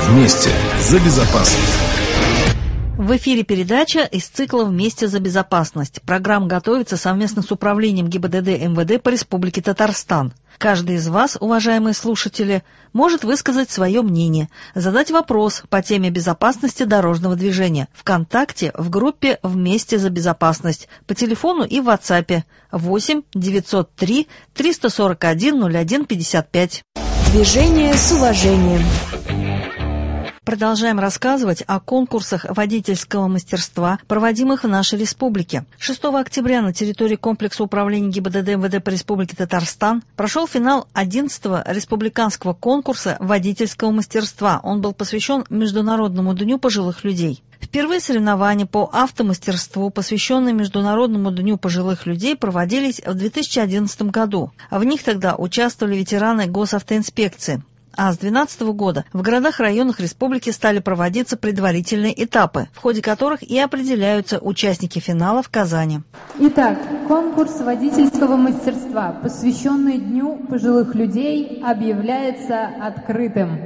Вместе за безопасность. В эфире передача из цикла «Вместе за безопасность». Программа готовится совместно с Управлением ГИБДД МВД по Республике Татарстан. Каждый из вас, уважаемые слушатели, может высказать свое мнение, задать вопрос по теме безопасности дорожного движения ВКонтакте в группе «Вместе за безопасность» по телефону и в WhatsApp 8 903 341 01 55. Движение с уважением. Продолжаем рассказывать о конкурсах водительского мастерства, проводимых в нашей республике. 6 октября на территории комплекса управления ГИБДД МВД по Республике Татарстан прошел финал 11-го республиканского конкурса водительского мастерства. Он был посвящен Международному дню пожилых людей. Впервые соревнования по автомастерству, посвященные Международному дню пожилых людей, проводились в 2011 году. В них тогда участвовали ветераны госавтоинспекции. А с 2012 года в городах-районах республики стали проводиться предварительные этапы, в ходе которых и определяются участники финала в Казани. Итак, конкурс водительского мастерства, посвященный Дню пожилых людей, объявляется открытым.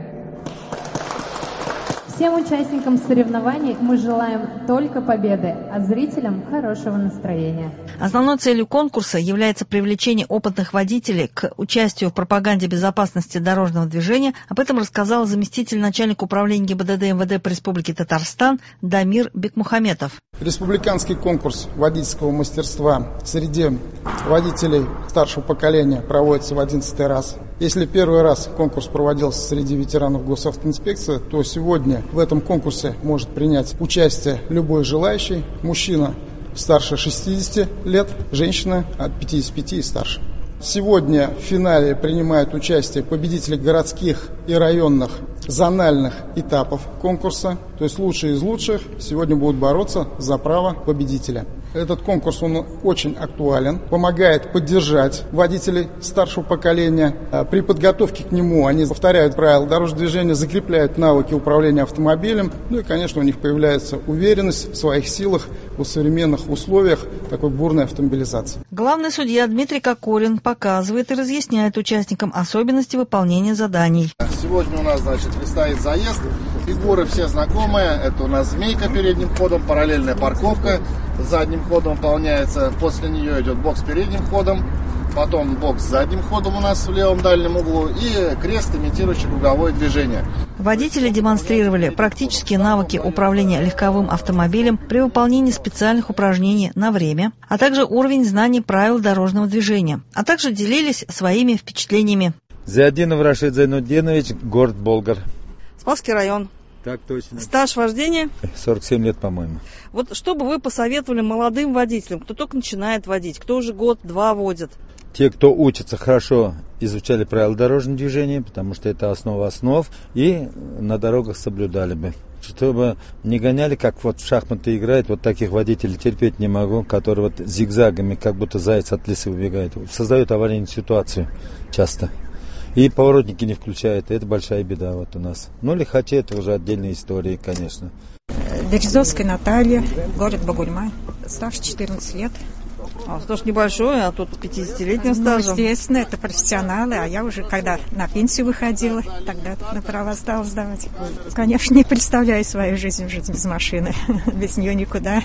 Всем участникам соревнований мы желаем только победы, а зрителям хорошего настроения. Основной целью конкурса является привлечение опытных водителей к участию в пропаганде безопасности дорожного движения. Об этом рассказал заместитель начальника управления ГИБДД МВД по Республике Татарстан Дамир Бекмухаметов. Республиканский конкурс водительского мастерства среди водителей старшего поколения проводится в 11-й раз. Если первый раз конкурс проводился среди ветеранов госавтоинспекции, то сегодня в этом конкурсе может принять участие любой желающий, мужчина старше 60 лет, женщина от 55 и старше. Сегодня в финале принимают участие победители городских и районных зональных этапов конкурса, то есть лучшие из лучших сегодня будут бороться за право победителя. Этот конкурс, он очень актуален, помогает поддержать водителей старшего поколения. При подготовке к нему они повторяют правила дорожного движения, закрепляют навыки управления автомобилем. Ну и, конечно, у них появляется уверенность в своих силах в современных условиях такой бурной автомобилизации. Главный судья Дмитрий Кокорин показывает и разъясняет участникам особенности выполнения заданий. Сегодня у нас, предстоит заезд. Фигуры все знакомые. Это у нас змейка передним ходом, параллельная парковка задним ходом выполняется. После нее идет бокс передним ходом, потом бокс задним ходом у нас в левом дальнем углу и крест, имитирующий круговое движение. Водители демонстрировали практические навыки управления легковым автомобилем при выполнении специальных упражнений на время, а также уровень знаний правил дорожного движения, а также делились своими впечатлениями. Зиадинов Рашид Зайнуддинович, город Болгар. Спасский район. Так точно. Стаж вождения? 47 лет, по-моему. Вот что бы вы посоветовали молодым водителям, кто только начинает водить, кто уже год-два водит? Те, кто учится, хорошо изучали правила дорожного движения, потому что это основа основ, и на дорогах соблюдали бы. Чтобы не гоняли, как вот в шахматы играют, вот таких водителей терпеть не могу, которые вот зигзагами, как будто заяц от лисы убегает. Создают аварийную ситуацию часто. И поворотники не включают, это большая беда вот у нас. Ну, лихачи, это уже отдельные истории, конечно. Березовская Наталья, город Багульмай, стаж 14 лет. Стаж небольшой, а тут 50-летним стажем. Ну, естественно, это профессионалы, а я уже, когда на пенсию выходила, тогда на права стала сдавать. Конечно, не представляю свою жизнь без машины, без нее никуда.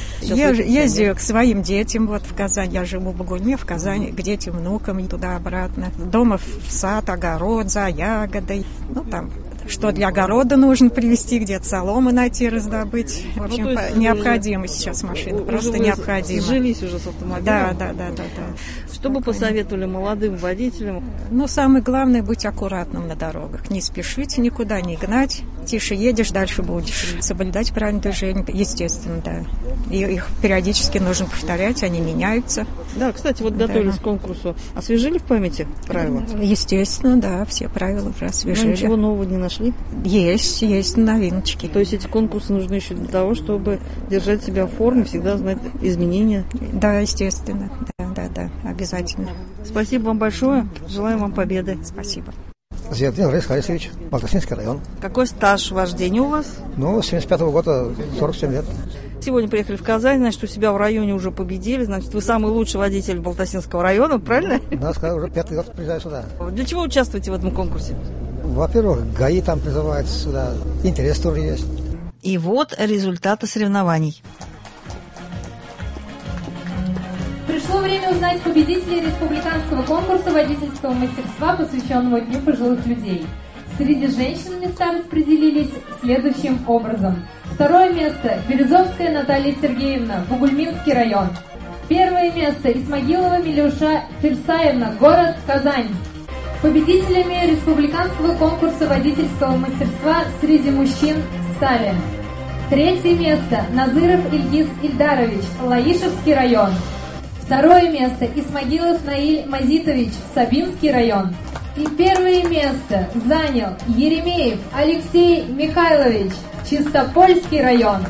Я езжу к своим детям, вот в Казань, я живу в Багульме, в Казани, к детям, внукам и туда-обратно. Дома в сад, огород, за ягодой, ну там... Что для огорода нужно привезти, где-то соломы найти, раздобыть. В общем, необходима сейчас машина, просто необходима. Сжились уже с автомобилем? Да. Что бы посоветовали молодым водителям? Ну, самое главное — быть аккуратным на дорогах. Не спешить никуда, не гнать. Тише едешь, дальше будешь. Соблюдать правильное движение, естественно, да. И их периодически нужно повторять, они меняются. Да, кстати, вот готовились к конкурсу. Освежили в памяти правила? Естественно, да, все правила уже освежили. Но ничего нового не нашли? Есть новиночки. То есть эти конкурсы нужны еще для того, чтобы держать себя в форме, всегда знать изменения? Да, естественно, да, обязательно. Спасибо вам большое, желаем вам победы. Спасибо. Зиадин Раис Харисович, Балтасинский район. Какой стаж вождения у вас? Ну, с 75-го года 47 лет. Сегодня приехали в Казань, значит, у себя в районе уже победили, значит, вы самый лучший водитель Балтасинского района, правильно? Да, уже 5-й год приезжаю сюда. Для чего участвуете в этом конкурсе? Во-первых, ГАИ там призывается сюда, интерес тоже есть. И вот результаты соревнований. Пришло время узнать победителей республиканского конкурса водительского мастерства, посвященного Дню пожилых людей. Среди женщин места распределились следующим образом. Второе место – Березовская Наталья Сергеевна, Бугульминский район. Первое место – Исмагилова Милюша Ферсаевна, город Казань. Победителями республиканского конкурса водительского мастерства среди мужчин стали: третье место – Назыров Ильгиз Ильдарович, Лаишевский район. Второе место – Исмагилов Наиль Мазитович, Сабинский район. И первое место занял Еремеев Алексей Михайлович, Чистопольский район.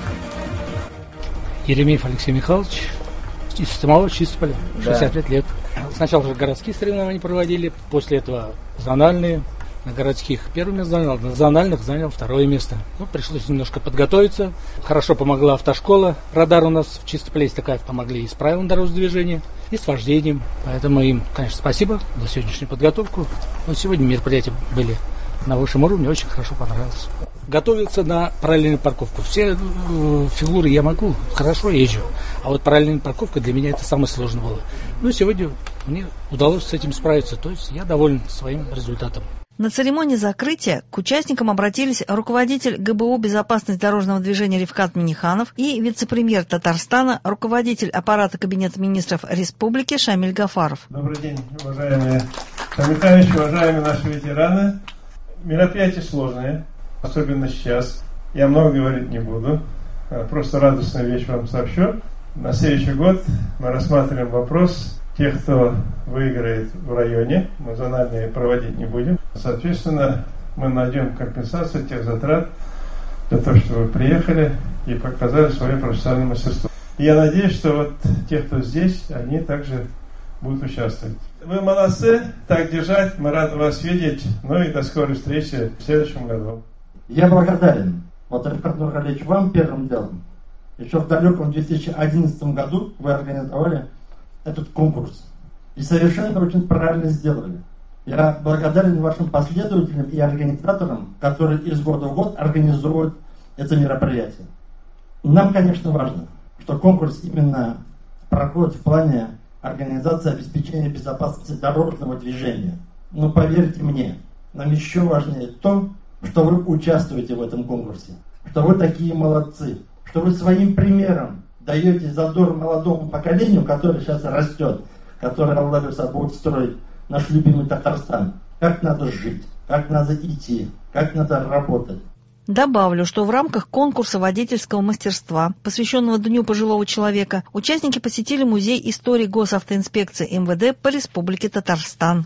Еремеев Алексей Михайлович, из самого Чистополя, 65 лет. Сначала же городские соревнования проводили, после этого зональные. На городских первое место занял, на зональных занял второе место. Пришлось немножко подготовиться. Хорошо помогла автошкола. Радар у нас в Чистополе есть такая, помогли и с правилами дорожного движения, и с вождением. Поэтому им, конечно, спасибо за сегодняшнюю подготовку. Сегодня мероприятия были на высшем уровне, очень хорошо понравилось. Готовился на параллельную парковку. Все фигуры я могу, хорошо езжу. А вот параллельная парковка для меня это самое сложное было. Сегодня мне удалось с этим справиться. То есть я доволен своим результатом. На церемонии закрытия к участникам обратились руководитель ГБУ «Безопасность дорожного движения» Рифкат Миниханов и вице-премьер Татарстана, руководитель аппарата Кабинета министров Республики Шамиль Гафаров. Добрый день, уважаемые Шамиль Михайлович, уважаемые наши ветераны. Мероприятие сложное, особенно сейчас. Я много говорить не буду, просто радостную вещь вам сообщу. На следующий год мы рассматриваем вопрос тех, кто выиграет в районе. Мы зональные проводить не будем. Соответственно, мы найдем компенсацию тех затрат для того, что вы приехали и показали свое профессиональное мастерство. И я надеюсь, что вот те, кто здесь, они также будут участвовать. Вы молодцы, так держать, мы рады вас видеть. И до скорой встречи в следующем году. Я благодарен, Рифкат Нургалиевич, вам первым делом. Еще в далеком 2011 году вы организовали этот конкурс. И совершенно очень правильно сделали. Я благодарен вашим последователям и организаторам, которые из года в год организуют это мероприятие. Нам, конечно, важно, что конкурс именно проходит в плане организации обеспечения безопасности дорожного движения. Но поверьте мне, нам еще важнее то, что вы участвуете в этом конкурсе, что вы такие молодцы, что вы своим примером даете задор молодому поколению, которое сейчас растет, которое Аллах будет строить наш любимый Татарстан. Как надо жить, как надо идти, как надо работать. Добавлю, что в рамках конкурса водительского мастерства, посвященного Дню пожилого человека, участники посетили Музей истории Госавтоинспекции МВД по Республике Татарстан.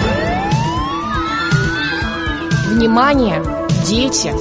Внимание, дети!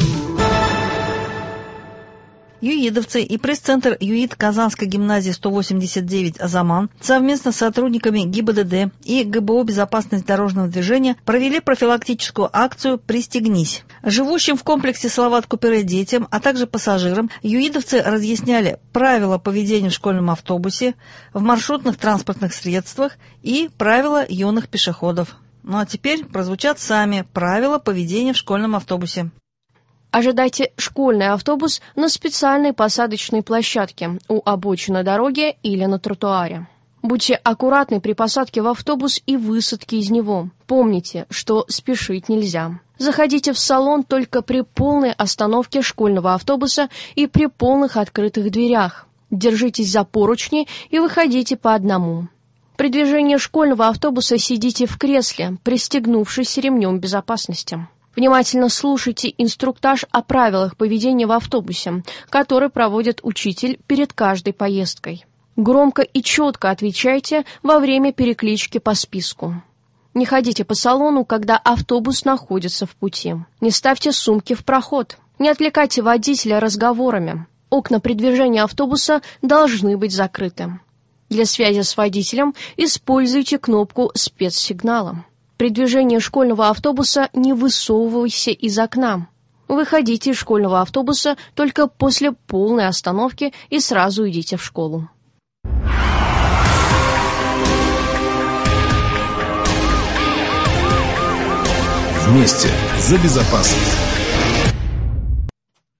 Юидовцы и пресс-центр ЮИД Казанской гимназии 189 «Азаман» совместно с сотрудниками ГИБДД и ГБО «Безопасность дорожного движения» провели профилактическую акцию «Пристегнись». Живущим в комплексе Салават-Купере детям, а также пассажирам, юидовцы разъясняли правила поведения в школьном автобусе, в маршрутных транспортных средствах и правила юных пешеходов. А теперь прозвучат сами правила поведения в школьном автобусе. Ожидайте школьный автобус на специальной посадочной площадке у обочины дороги или на тротуаре. Будьте аккуратны при посадке в автобус и высадке из него. Помните, что спешить нельзя. Заходите в салон только при полной остановке школьного автобуса и при полных открытых дверях. Держитесь за поручни и выходите по одному. При движении школьного автобуса сидите в кресле, пристегнувшись ремнем безопасности. Внимательно слушайте инструктаж о правилах поведения в автобусе, который проводит учитель перед каждой поездкой. Громко и четко отвечайте во время переклички по списку. Не ходите по салону, когда автобус находится в пути. Не ставьте сумки в проход. Не отвлекайте водителя разговорами. Окна при движении автобуса должны быть закрыты. Для связи с водителем используйте кнопку спецсигнала. При движении школьного автобуса не высовывайся из окна. Выходите из школьного автобуса только после полной остановки и сразу идите в школу. Вместе за безопасность.